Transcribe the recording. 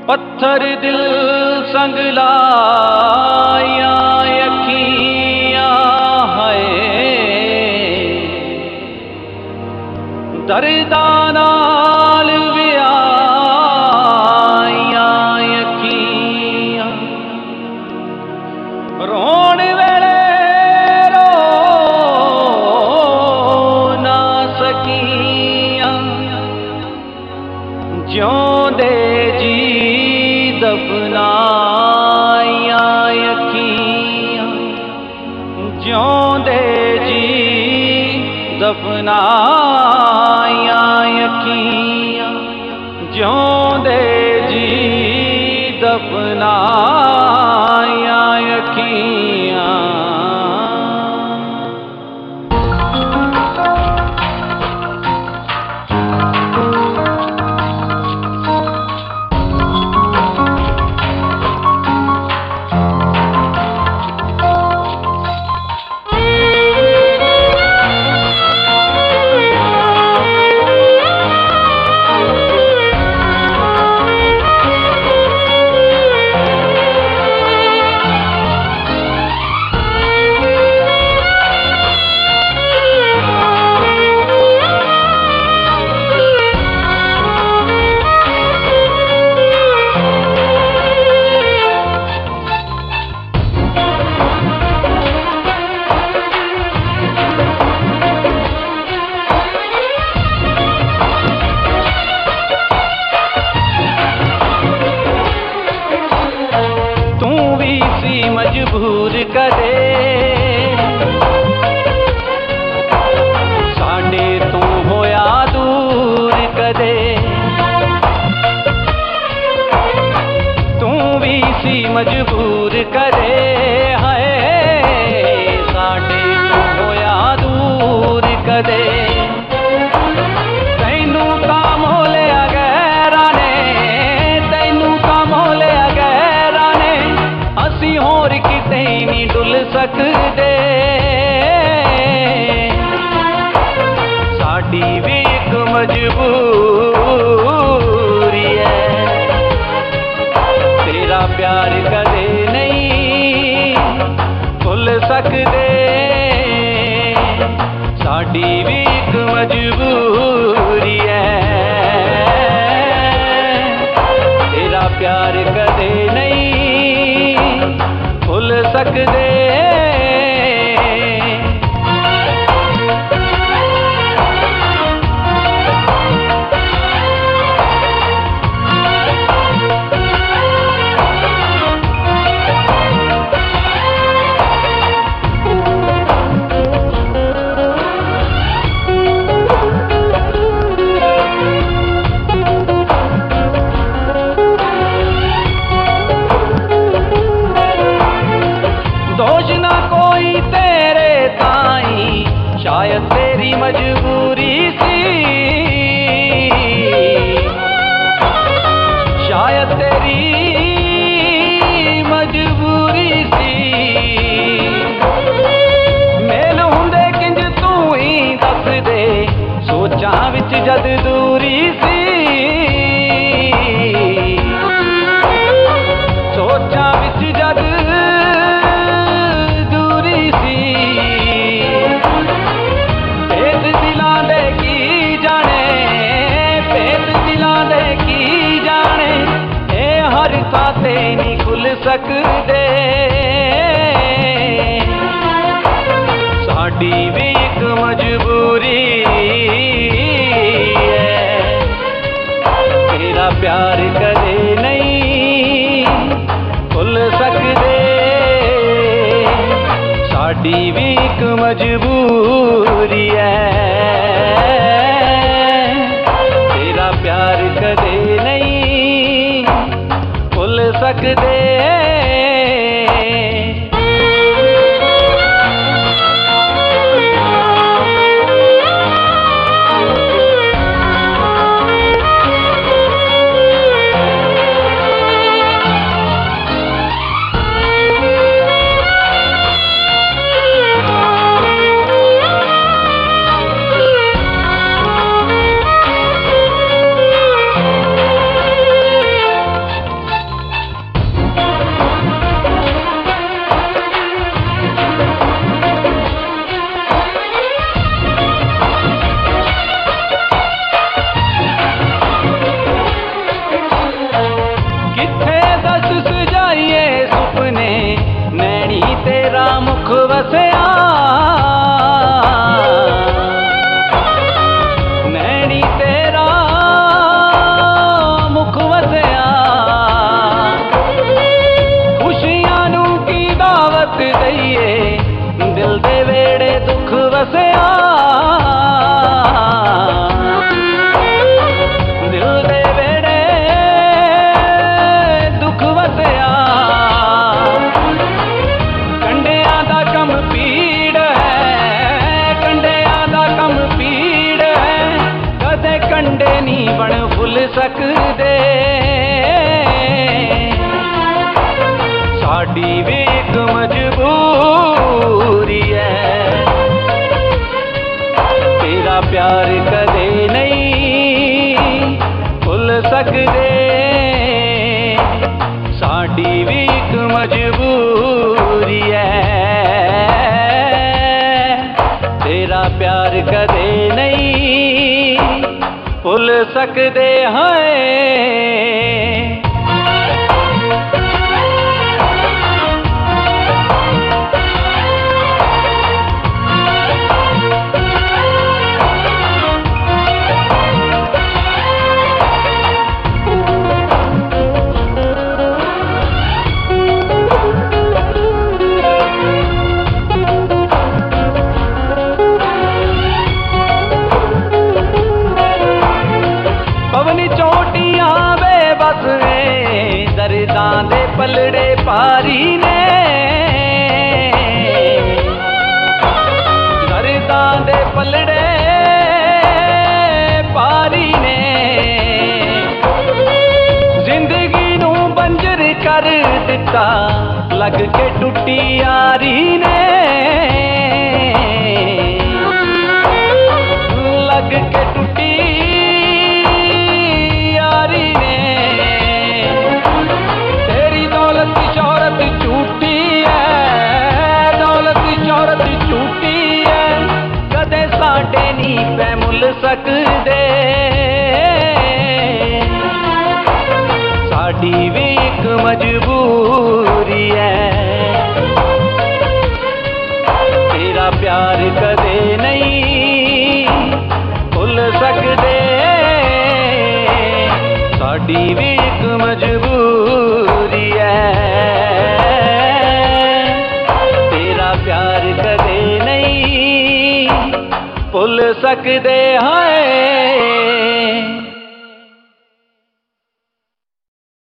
पत्थर दिल संग लाया अखियां है दर्दा नाल विआया अखियां रोण वेले रो ना सकियां ज्योंदे जी दफनाया अखियां ज्योंदे जी दफनाया अखियां ज्योंदे जी दफनाया अखियां। मजबूर करे साडे तो होया दूर कदे तू भी सी मजबूर करे है साडे तो होया दूर कदे तैनू का मोलिया गैरा ने तैनू का मोलिया गैरा ने असी होर किते नहीं डुल सकदे साडी भी एक मजबूरी है तेरा प्यार कदे नहीं भुल सकदे साडी भी एक मजबूरी है तेरा प्यार कदे नहीं भुल सकदे। दोष ना कोई तेरे ताई शायद तेरी मजबूरी सी शायद तेरी मजबूरी सी मेल हुंदे किंज तू ही दस दे सोचां विच जद दूरी सी सोचां विच जद खाते नहीं खुल सकदे साडी भी एक मजबूरी है तेरा प्यार कदे नहीं खुल सकदे साडी भी एक मजबूरी है तेरा प्यार कदे नहीं भुल सकदे। सकदे साडी भी एक मजबूरी है तेरा प्यार कदे नहीं भुल सकदे साडी भी एक मजबूरी है तेरा प्यार कदे नहीं भुल सकदे हैं दर्दां दे पलड़े पारी ने दर्दां दे पलड़े पारी ने जिंदगी नू बंजर कर दिता लग के टुटी यारी ने लग के टुटी यारी ने झूठी है दौलत शौहरत झूठी है कदे साडे नी पै मुल सकदे साडी भी एक मजबूरी है तेरा प्यार कदे नहीं भुल सकदे साडी भी एक मजबूरी है प्यार कदे नहीं भुल सकदे हैं